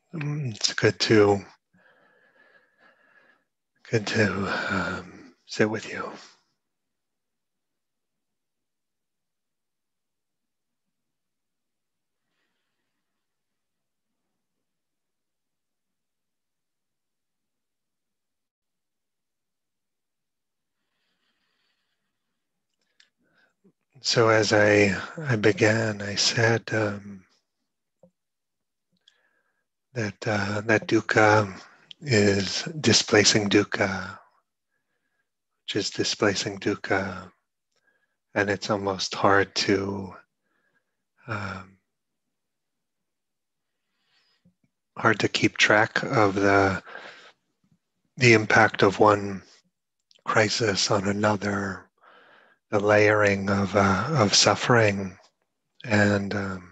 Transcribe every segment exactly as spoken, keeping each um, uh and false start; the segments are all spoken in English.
It's good to good to um, sit with you. So as I I began, I said um, that uh, that dukkha is displacing dukkha, which is displacing dukkha, and it's almost hard to um, hard to keep track of the the impact of one crisis on another, the layering of uh, of suffering, and um,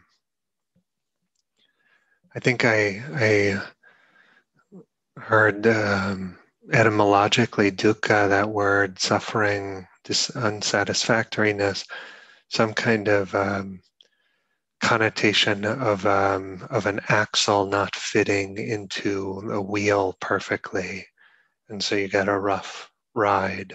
I think I I heard um, etymologically dukkha, that word suffering, dis- unsatisfactoriness, some kind of um, connotation of um, of an axle not fitting into a wheel perfectly, and so you get a rough ride.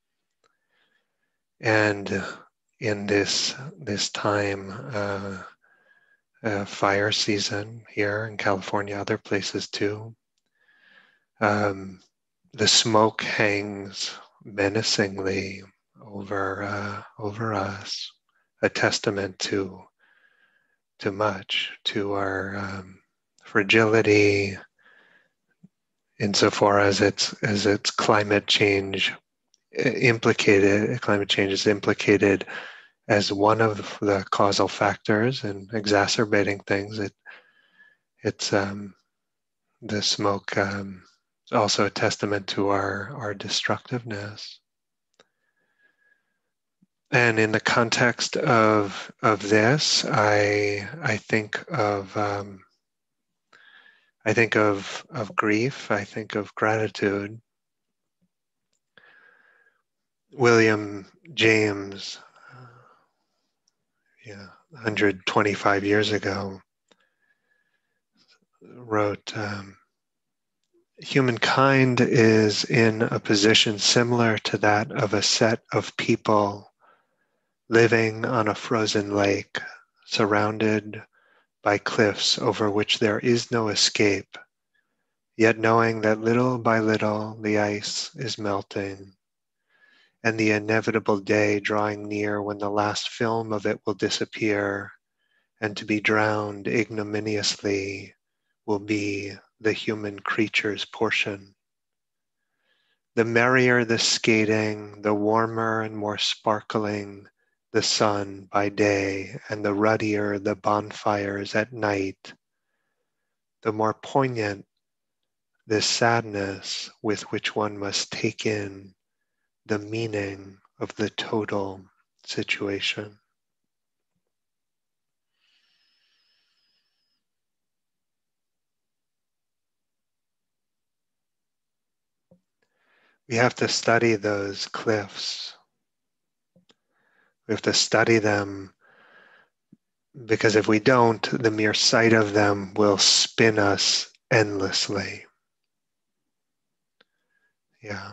And in this this time, uh, uh, fire season here in California, other places too. Um, the smoke hangs menacingly over uh, over us, a testament to to much, to our um, fragility, insofar as it's as it's climate change implicated. Climate change is implicated as one of the causal factors in exacerbating things. It it's um, the smoke um, is also a testament to our our destructiveness. And in the context of of this, I I think of um, I think of of grief. I think of gratitude. William James, uh, yeah, one hundred twenty-five years ago, wrote, um, "Humankind is in a position similar to that of a set of people living on a frozen lake, surrounded by cliffs over which there is no escape, yet knowing that little by little the ice is melting, and the inevitable day drawing near when the last film of it will disappear, and to be drowned ignominiously will be the human creature's portion. The merrier the skating, the warmer and more sparkling the sun by day, and the ruddier the bonfires at night, the more poignant this sadness with which one must take in the meaning of the total situation." We have to study those cliffs. We have to study them, because if we don't, the mere sight of them will spin us endlessly. Yeah.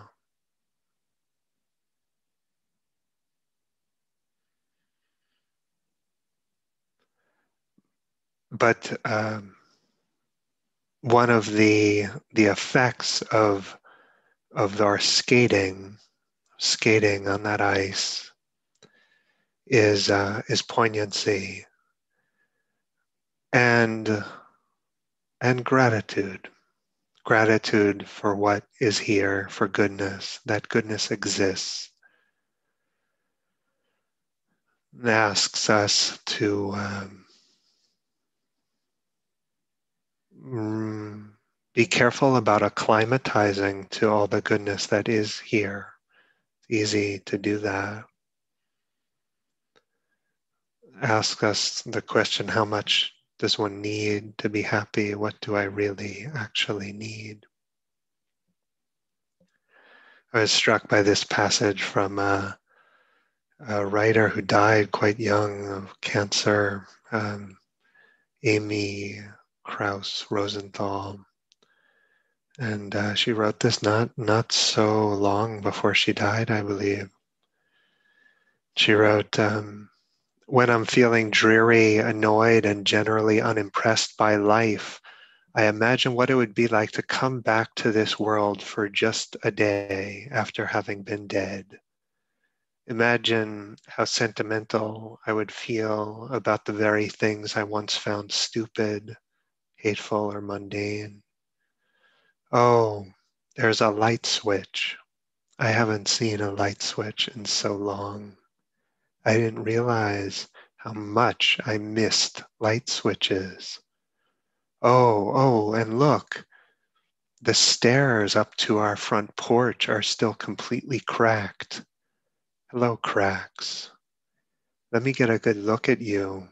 But um, one of the the effects of of our skating, skating on that ice, is uh, is poignancy and and gratitude. Gratitude for what is here, for goodness, that goodness exists. It asks us to um, mm, be careful about acclimatizing to all the goodness that is here. It's easy to do that. Ask us the question, how much does one need to be happy? What do I really actually need? I was struck by this passage from a, a writer who died quite young of cancer, um, Amy Krauss Rosenthal. And uh, she wrote this not, not so long before she died, I believe. She wrote, um, when I'm feeling dreary, annoyed, and generally unimpressed by life, I imagine what it would be like to come back to this world for just a day after having been dead. Imagine how sentimental I would feel about the very things I once found stupid, hateful, or mundane. Oh, there's a light switch. I haven't seen a light switch in so long. I didn't realize how much I missed light switches. Oh, oh, and look, the stairs up to our front porch are still completely cracked. Hello, cracks. Let me get a good look at you.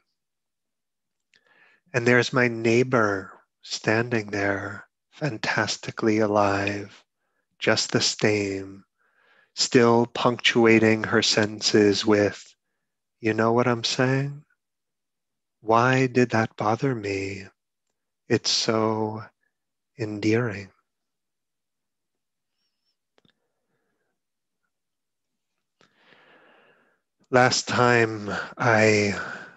And there's my neighbor standing there, fantastically alive, just the same, still punctuating her sentences with, you know what I'm saying? Why did that bother me? It's so endearing. Last time I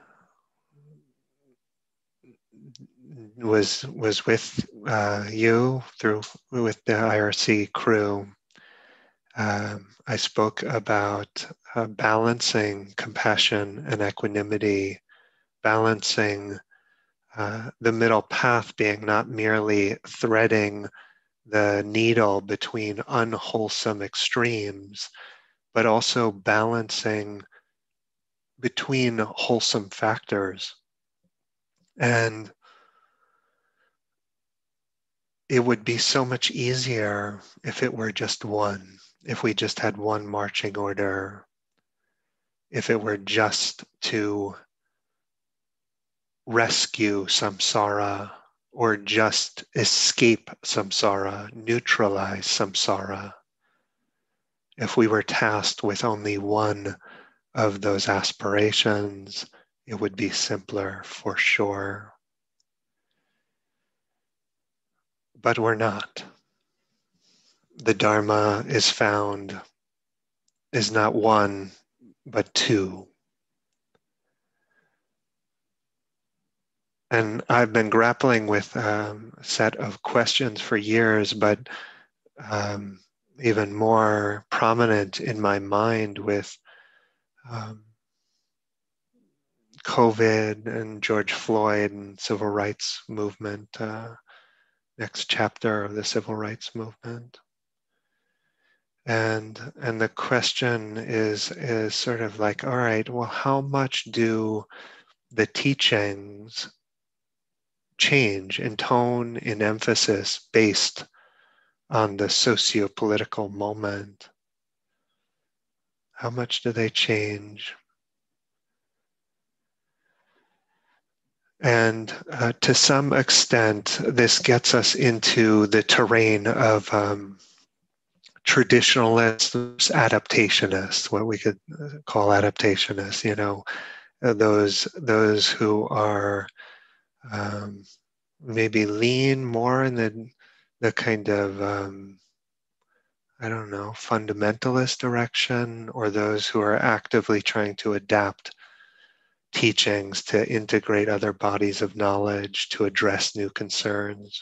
was was with uh, you through with the I R C crew, um, I spoke about uh, balancing compassion and equanimity, balancing uh, the middle path being not merely threading the needle between unwholesome extremes, but also balancing between wholesome factors. And it would be so much easier if it were just one, if we just had one marching order, if it were just to rescue samsara or just escape samsara, neutralize samsara. If we were tasked with only one of those aspirations, it would be simpler for sure. But we're not. The Dharma is found, is not one, but two. And I've been grappling with um, a set of questions for years, but um, even more prominent in my mind with um, COVID and George Floyd and civil rights movement, uh, next chapter of the civil rights movement. And and the question is is sort of like, all right, well, how much do the teachings change in tone, in emphasis, based on the socio-political moment? How much do they change? And uh, to some extent, this gets us into the terrain of um, traditionalists, adaptationists, what we could call adaptationists, you know, those, those who are um, maybe lean more in the, the kind of, um, I don't know, fundamentalist direction, or those who are actively trying to adapt teachings to integrate other bodies of knowledge, to address new concerns.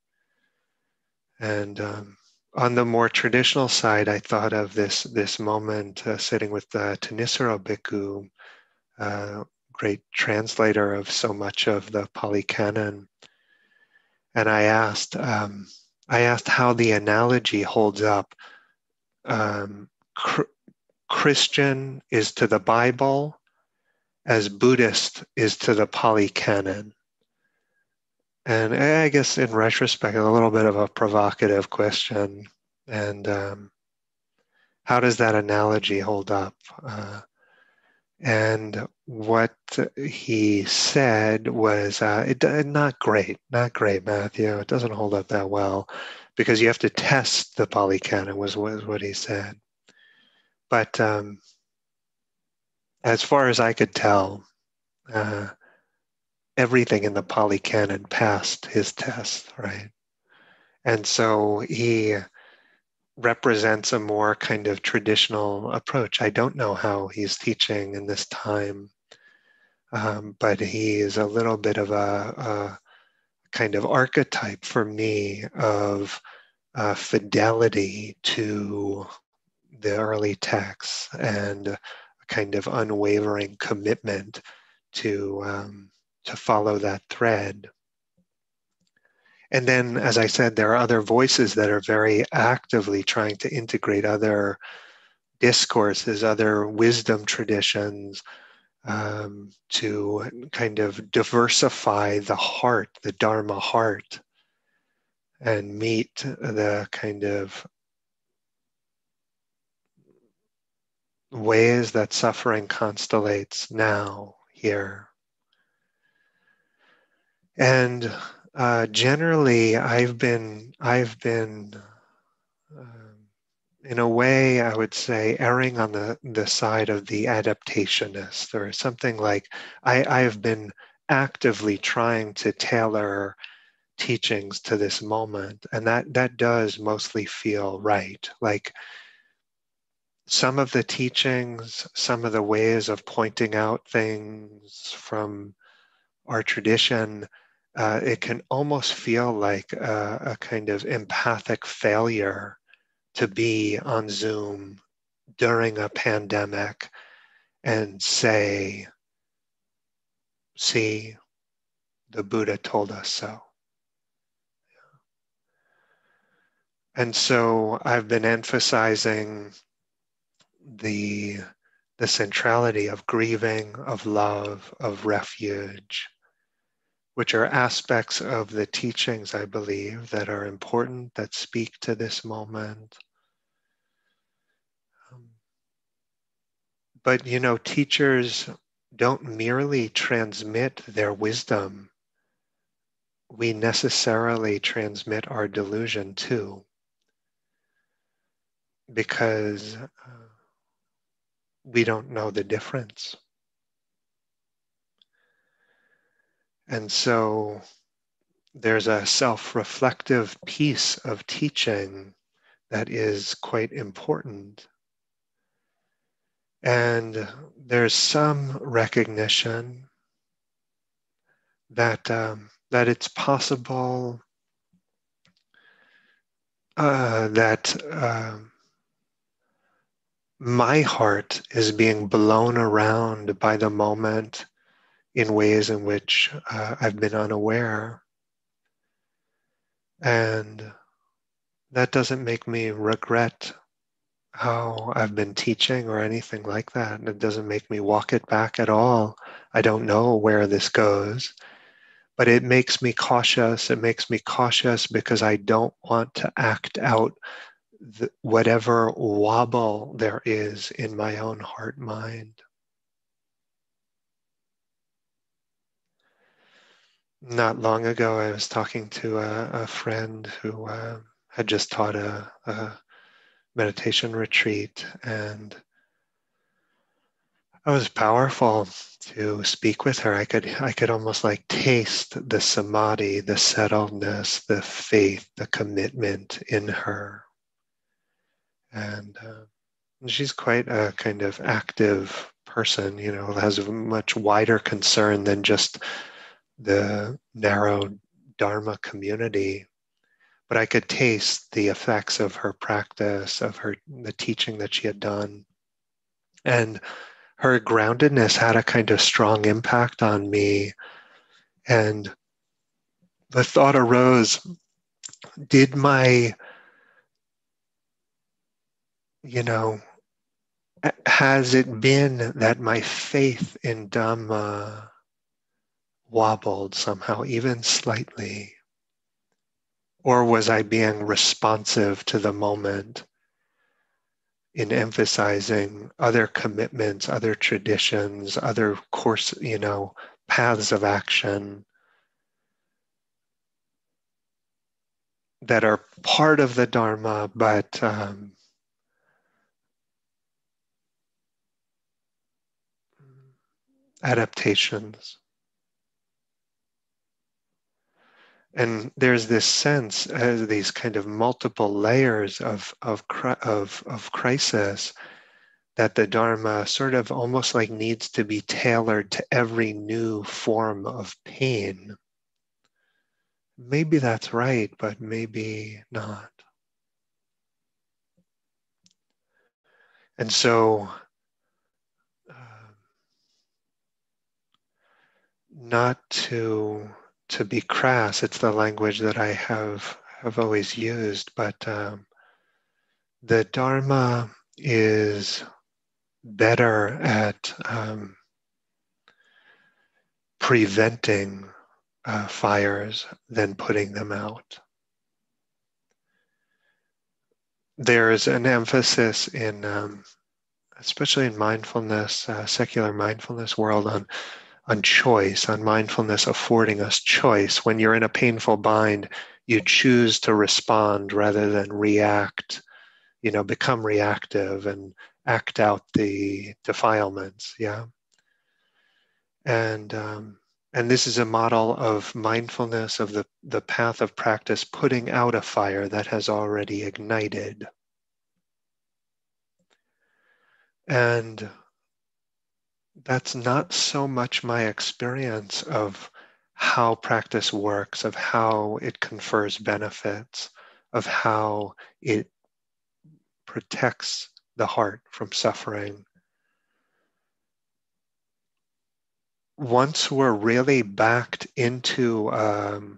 And um, on the more traditional side, I thought of this, this moment uh, sitting with the Thanissaro Bhikkhu, uh, great translator of so much of the Pali Canon. And I asked, um, I asked how the analogy holds up. Um, cr- Christian is to the Bible as Buddhist is to the Pali Canon. And I guess in retrospect, a little bit of a provocative question. And um, how does that analogy hold up? Uh, and what he said was, uh, it, not great, not great, Matthew. It doesn't hold up that well because you have to test the Pali Canon, was, was what he said. But um, as far as I could tell, uh, everything in the Pali Canon passed his test, right? And so he represents a more kind of traditional approach. I don't know how he's teaching in this time, um, but he is a little bit of a, a kind of archetype for me of uh, fidelity to the early texts and a kind of unwavering commitment to um, to follow that thread. And then, as I said, there are other voices that are very actively trying to integrate other discourses, other wisdom traditions, um, to kind of diversify the heart, the Dharma heart, and meet the kind of ways that suffering constellates now, here. And uh, generally, I've been, I've been, um, in a way, I would say, erring on the, the side of the adaptationist, or something like I, I've been actively trying to tailor teachings to this moment, and that that does mostly feel right. Like some of the teachings, some of the ways of pointing out things from our tradition, uh, it can almost feel like a, a kind of empathic failure to be on Zoom during a pandemic and say, see, the Buddha told us so. And so I've been emphasizing the, the centrality of grieving, of love, of refuge, which are aspects of the teachings, I believe, that are important, that speak to this moment. Um, but, you know, teachers don't merely transmit their wisdom. We necessarily transmit our delusion too, because uh, we don't know the difference. And so there's a self-reflective piece of teaching that is quite important. And there's some recognition that um, that it's possible uh, that uh, my heart is being blown around by the moment in ways in which uh, I've been unaware. And that doesn't make me regret how I've been teaching or anything like that. And it doesn't make me walk it back at all. I don't know where this goes, but it makes me cautious. It makes me cautious because I don't want to act out the, whatever wobble there is in my own heart mind. Not long ago, I was talking to a, a friend who uh, had just taught a, a meditation retreat, and it was powerful to speak with her. I could, I could almost like taste the samadhi, the settledness, the faith, the commitment in her. And, uh, and she's quite a kind of active person, you know, has a much wider concern than just the narrow Dharma community. But I could taste the effects of her practice, of her the teaching that she had done. And her groundedness had a kind of strong impact on me. And the thought arose, did my, you know, has it been that my faith in Dhamma wobbled somehow, even slightly? Or was I being responsive to the moment in emphasizing other commitments, other traditions, other course, you know, paths of action that are part of the Dharma, but um, adaptations. And there's this sense as these kind of multiple layers of, of, of, of crisis that the Dharma sort of almost like needs to be tailored to every new form of pain. Maybe that's right, but maybe not. And so, uh, not to to be crass, it's the language that I have have always used, but um, the Dharma is better at um, preventing uh, fires than putting them out. There's an emphasis in, um, especially in mindfulness, uh, secular mindfulness world, on on choice, on mindfulness affording us choice. When you're in a painful bind, you choose to respond rather than react, you know, become reactive and act out the defilements, yeah? And um, and this is a model of mindfulness, of the, the path of practice, putting out a fire that has already ignited. And that's not so much my experience of how practice works, of how it confers benefits, of how it protects the heart from suffering. Once we're really backed into, um,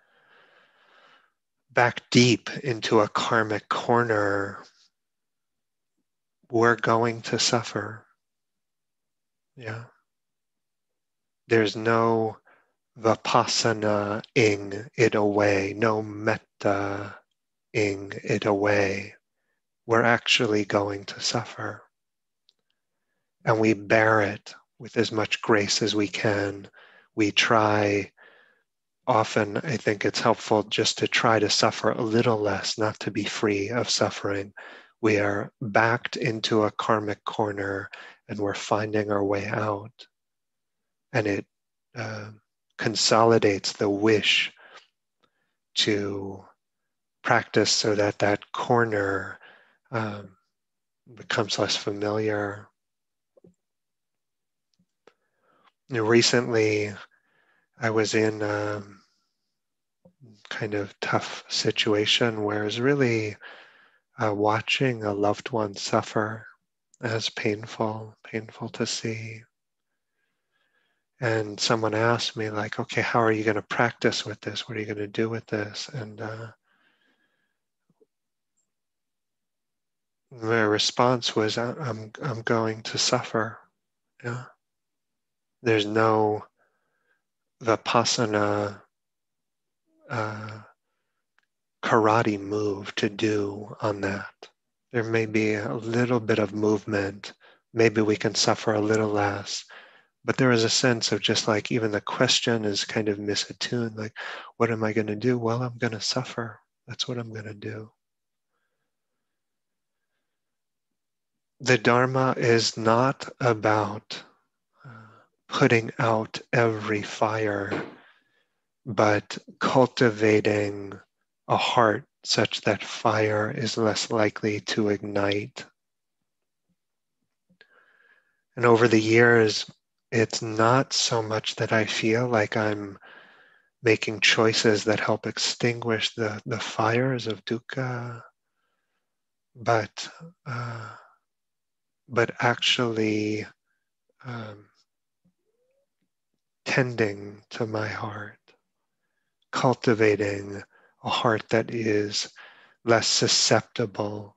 back deep into a karmic corner, we're going to suffer. Yeah. There's no vipassana-ing it away, no metta-ing it away. We're actually going to suffer. And we bear it with as much grace as we can. We try, often I think it's helpful just to try to suffer a little less, not to be free of suffering. We are backed into a karmic corner and we're finding our way out. And it uh, consolidates the wish to practice so that that corner um, becomes less familiar. You know, recently, I was in a kind of tough situation where I was really uh, watching a loved one suffer as painful, painful to see. And someone asked me, like, okay, how are you going to practice with this? What are you going to do with this? And uh, my response was, I'm, I'm going to suffer. Yeah. There's no Vipassana uh, karate move to do on that. There may be a little bit of movement. Maybe we can suffer a little less. But there is a sense of just like even the question is kind of misattuned. Like, what am I going to do? Well, I'm going to suffer. That's what I'm going to do. The Dharma is not about uh, putting out every fire, but cultivating a heart such that fire is less likely to ignite. And over the years, it's not so much that I feel like I'm making choices that help extinguish the, the fires of dukkha, but, uh, but actually um, tending to my heart, cultivating a heart that is less susceptible.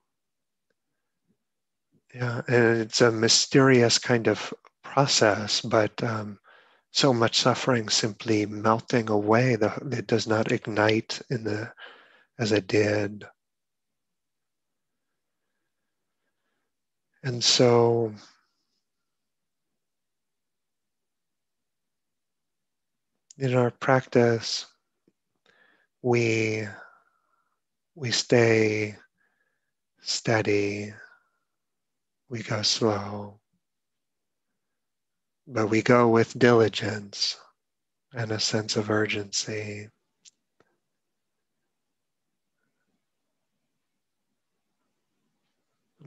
Yeah, and it's a mysterious kind of process, but um, so much suffering simply melting away. The, it does not ignite in the as it did. And so in our practice, we we stay steady, we go slow, but we go with diligence and a sense of urgency.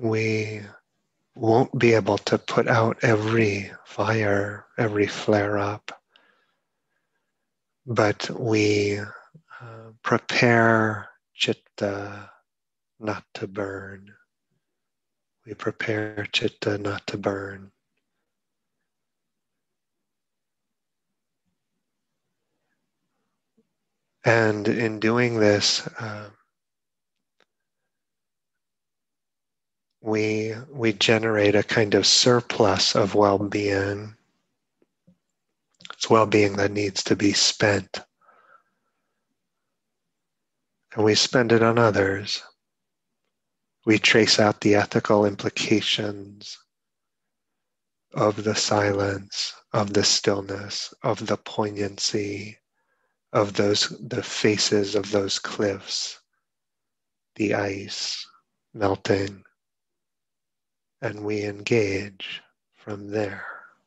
we won't be able to put out every fire, every flare up, but we uh, prepare citta not to burn. We prepare citta not to burn. And in doing this, uh, we we generate a kind of surplus of well-being. It's well-being that needs to be spent. And we spend it on others. We trace out the ethical implications of the silence, of the stillness, of the poignancy, of those, the faces of those cliffs, the ice melting, and we engage from there.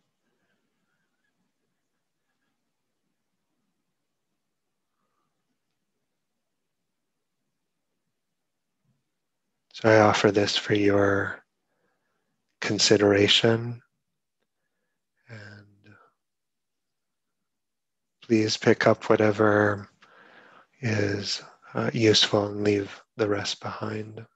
So I offer this for your consideration, and please pick up whatever is uh, useful and leave the rest behind.